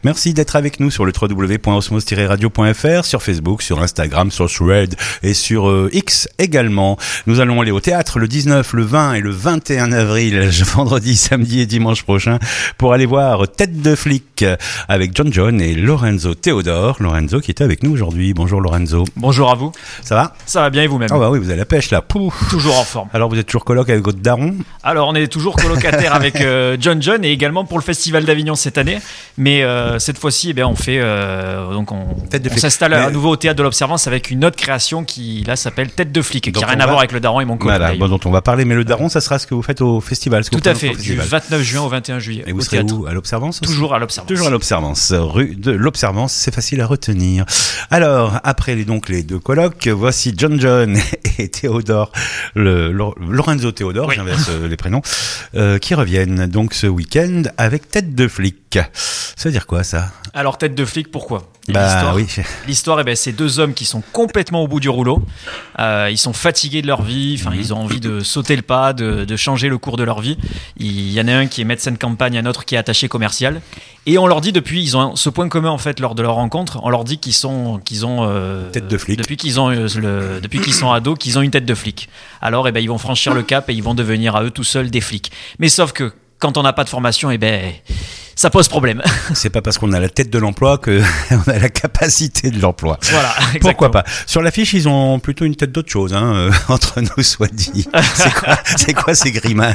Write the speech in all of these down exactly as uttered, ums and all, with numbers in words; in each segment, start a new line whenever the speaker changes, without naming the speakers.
Merci d'être avec nous sur le w w w point osmose tiret radio point f r, sur Facebook, sur Instagram, sur Thread et sur euh, X également. Nous allons aller au théâtre le dix-neuf, le vingt et le vingt et un avril, vendredi, samedi et dimanche prochain, pour aller voir Tête de flic avec John John et Lorenzo Théodore. Lorenzo qui était avec nous aujourd'hui. Bonjour Lorenzo.
Bonjour à vous.
Ça va ?
Ça va bien et vous-même ?
Ah bah oui, vous avez la pêche là. Pouf.
Toujours en forme.
Alors vous êtes toujours coloc avec votre daron ?
Alors on est toujours colocataire avec euh, John John et également pour le Festival d'Avignon cette année. Mais euh, cette fois-ci, eh bien, on fait euh, donc on, on s'installe à nouveau au théâtre de l'Observance avec une autre création qui là s'appelle Tête de flic, qui n'a rien à voir avec le daron et mon collègue.
Voilà, bon, dont on va parler. Mais le daron, ça sera ce que vous faites au festival. Ce que
Tout à fait, du vingt-neuf juin au vingt et un juillet.
Et vous serez où ? À l'Observance aussi ?
Toujours à l'Observance.
Toujours à l'Observance, rue de l'Observance, c'est facile à retenir. Alors, après les, donc les deux colloques, voici John John et Théodore, le, le Lorenzo Théodore, oui. J'inverse les prénoms, euh, qui reviennent donc ce week-end avec Tête de flic. Ça veut dire quoi ça ?
Alors Tête de flic, pourquoi ?
Bah,
l'histoire,
oui.
l'histoire eh ben, c'est deux hommes qui sont complètement au bout du rouleau. Euh, ils sont fatigués de leur vie. Enfin, mmh. Ils ont envie de sauter le pas, de, de changer le cours de leur vie. Il y en a un qui est médecin de campagne, un autre qui est attaché commercial. Et on leur dit depuis, ils ont ce point commun en fait lors de leur rencontre. On leur dit qu'ils sont, qu'ils ont euh,
tête de flic.
Depuis qu'ils ont euh, le, depuis qu'ils sont ados, qu'ils ont une tête de flic. Alors, eh ben, ils vont franchir le cap et ils vont devenir à eux tout seuls des flics. Mais sauf que quand on n'a pas de formation, eh ben ça pose problème.
C'est pas parce qu'on a la tête de l'emploi qu'on a la capacité de l'emploi.
Voilà, exactement.
Pourquoi pas. Sur l'affiche, ils ont plutôt une tête d'autre chose, hein, euh, entre nous soit dit. C'est quoi, c'est quoi ces grimaces ?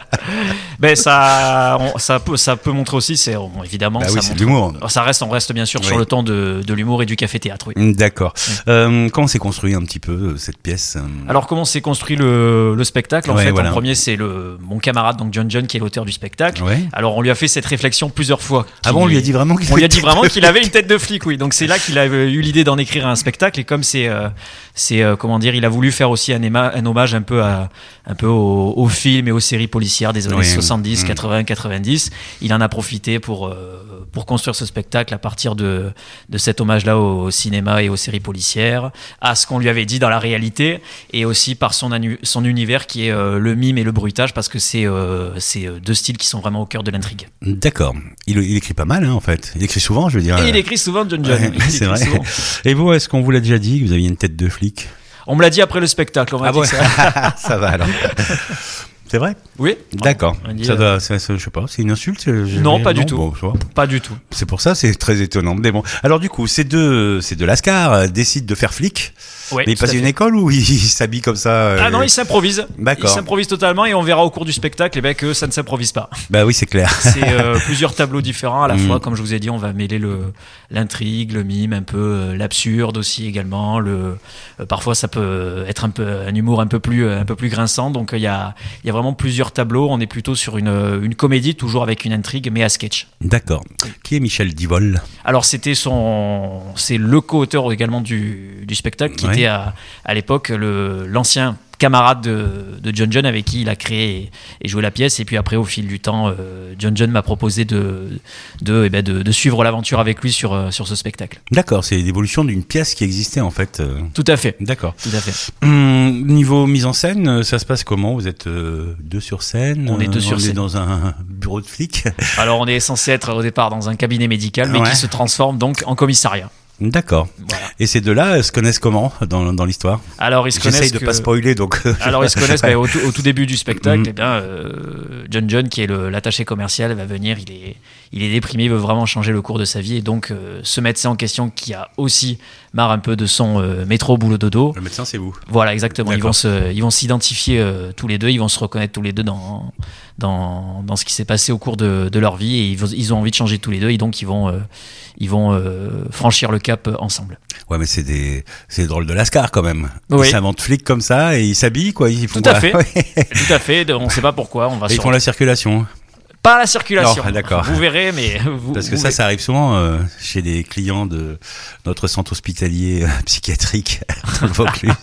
Ben ça, on, ça peut, ça peut montrer aussi, c'est bon, évidemment.
Bah
ça
oui,
montre,
c'est de l'humour.
Ça reste, on reste bien sûr oui. sur le temps de, de l'humour et du café-théâtre. Oui.
D'accord. Oui. Euh, comment s'est construit un petit peu cette pièce ?
Alors comment s'est construit le, le spectacle ? En
ouais,
fait,
voilà.
en premier, c'est le mon camarade donc John John qui est l'auteur du spectacle.
Ouais.
Alors on lui a fait cette réflexion plusieurs fois.
Ah bon, on lui a dit vraiment qu'il,
on lui a dit vraiment qu'il avait une tête de flic, oui. Donc c'est là qu'il a eu l'idée d'en écrire un spectacle et comme c'est, euh, c'est euh, comment dire, il a voulu faire aussi un, éma- un hommage un peu à, un peu aux, aux films et aux séries policières des années oui. soixante-dix, mmh. quatre-vingts, quatre-vingt-dix. Il en a profité pour euh, pour construire ce spectacle à partir de de cet hommage-là au, au cinéma et aux séries policières, à ce qu'on lui avait dit dans la réalité et aussi par son anu- son univers qui est euh, le mime et le bruitage parce que c'est euh, c'est deux styles qui sont vraiment au cœur de l'intrigue.
D'accord. Il, il écrit pas mal, hein, en fait. Il écrit souvent, je veux dire.
Et il écrit souvent, John John.
Ouais, c'est vrai. Souvent. Et vous, est-ce qu'on vous l'a déjà dit que vous aviez une tête de flic ?
On me l'a dit après le spectacle. On m'a
ah
dit
ouais.
que ça...
ça va alors. C'est vrai ?
Oui.
D'accord.
Dit,
ça
euh...
doit, ça, ça, je sais pas, c'est une insulte ?
Non, pas
non,
du tout.
Bon, je vois.
Pas du tout.
C'est pour ça, c'est très étonnant. Mais bon, alors du coup, ces deux, ces deux lascars euh, décident de faire flic.
Oui,
mais ils passent une école ou ils s'habillent comme ça euh...
Ah non, ils s'improvisent.
D'accord.
Ils s'improvisent totalement et on verra au cours du spectacle eh ben, que ça ne s'improvise pas.
Bah oui, c'est clair.
C'est euh, plusieurs tableaux différents à la
mmh.
fois. Comme je vous ai dit, on va mêler le, l'intrigue, le mime, un peu euh, l'absurde aussi également. Le, euh, parfois, ça peut être un, peu, un humour un peu plus, un peu plus grinçant. Donc, il y a, y a vraiment plusieurs tableaux. On est plutôt sur une, une comédie, toujours avec une intrigue, mais à sketch.
D'accord. Qui est Michel Divol ?
Alors, c'était son, c'est le co-auteur également du, du spectacle qui ouais. était à, à l'époque le, l'ancien camarade de, de John John avec qui il a créé et joué la pièce. Et puis après, au fil du temps, euh, John John m'a proposé de, de, eh ben de, de suivre l'aventure avec lui sur, sur ce spectacle.
D'accord, c'est l'évolution d'une pièce qui existait en fait.
Tout à fait.
D'accord.
Tout à fait.
Hum, niveau mise en scène, ça se passe comment ? Vous êtes euh, deux sur scène ?
On est deux sur
on
scène.
On est dans un bureau de flic ?
Alors, on est censé être au départ dans un cabinet médical, mais ouais. qui se transforme donc en commissariat.
D'accord. Voilà. Et ces deux-là se connaissent comment dans, dans l'histoire ?
Alors ils se connaissent.
J'essaye de
que...
pas spoiler donc.
Alors ils se connaissent bah, au, tout, au tout début du spectacle. Mm. Eh bien, euh, John John qui est le, l'attaché commercial va venir. Il est, il est déprimé, il veut vraiment changer le cours de sa vie et donc euh, ce médecin en question qui a aussi marre un peu de son euh, métro boulot dodo.
Le médecin c'est vous.
Voilà exactement.
D'accord.
Ils vont se, ils vont s'identifier euh, tous les deux. Ils vont se reconnaître tous les deux dans dans dans ce qui s'est passé au cours de, de leur vie et ils, ils ont envie de changer tous les deux et donc ils vont euh, ils vont euh, franchir le cap ensemble.
Ouais, mais c'est des, c'est des drôles de lascars quand même.
Oui.
Ils s'inventent flics comme ça et ils s'habillent quoi. Ils font
tout à fait.
Ouais.
Tout à fait. On ne sait pas pourquoi. On va.
Et ils
sur...
font la circulation.
Pas la circulation.
Non, d'accord.
Vous verrez, mais vous,
parce que
vous
ça,
verrez.
ça arrive souvent euh, chez des clients de notre centre hospitalier euh, psychiatrique dans le Vaucluse.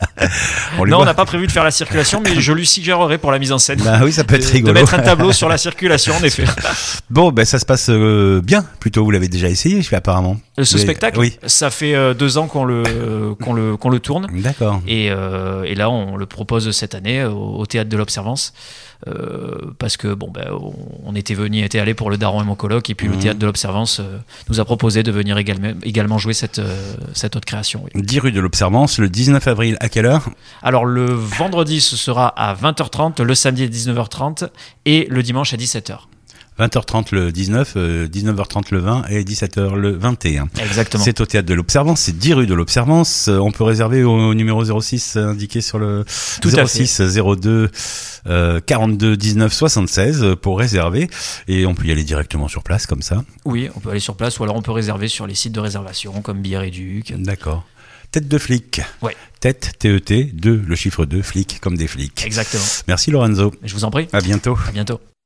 on non, voit. On n'a pas prévu de faire la circulation, mais je lui suggérerai pour la mise en scène.
Bah oui, ça peut être
de,
rigolo.
De mettre un tableau sur la circulation, en effet.
Bon, ben ça se passe euh, bien. Plutôt, vous l'avez déjà essayé, apparemment.
Ce
vous
spectacle,
avez... oui.
Ça fait euh, deux ans qu'on le qu'on le qu'on le tourne.
D'accord.
Et, euh, et là, on le propose cette année au, au théâtre de l'Observance. euh, parce que bon, ben, on, on était venu, était allé pour le Daron et mon coloc, et puis mmh. le théâtre de l'Observance euh, nous a proposé de venir également, également jouer cette, euh, cette autre création. Oui.
dix rue de l'Observance, le dix-neuf avril, à quelle heure ?
Alors le vendredi, ce sera à vingt heures trente, le samedi à dix-neuf heures trente et le dimanche à dix-sept heures.
vingt heures trente le dix-neuf, euh, dix-neuf heures trente le vingt et dix-sept heures le vingt et un.
Exactement.
C'est au théâtre de l'Observance, c'est dix rue de l'Observance. Euh, on peut réserver au numéro zéro six indiqué sur le
Tout
zéro six zéro deux euh, quarante-deux dix-neuf soixante-seize pour réserver, et on peut y aller directement sur place comme ça.
Oui, on peut aller sur place, ou alors on peut réserver sur les sites de réservation comme Billets Réduc.
D'accord. Tête de flic.
Ouais.
Tête, T E T, deux, le chiffre deux, flic comme des flics.
Exactement.
Merci Lorenzo.
Je vous en prie.
À bientôt.
À bientôt.